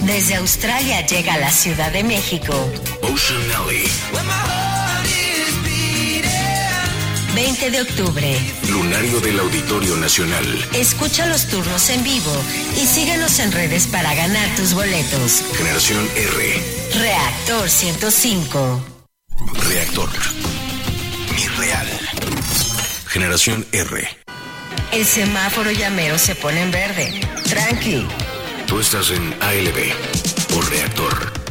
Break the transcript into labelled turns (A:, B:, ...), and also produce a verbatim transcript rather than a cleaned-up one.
A: Desde Australia llega a la Ciudad de México
B: Ocean Alley.
A: veinte de octubre.
B: Lunario del Auditorio Nacional.
A: Escucha los turnos en vivo y síguenos en redes para ganar tus boletos.
B: Generación R.
A: Reactor ciento cinco.
B: Reactor. Mi real. Generación R.
A: El semáforo llamero se pone en verde. Tranqui.
B: Tú estás en A L B o Reactor.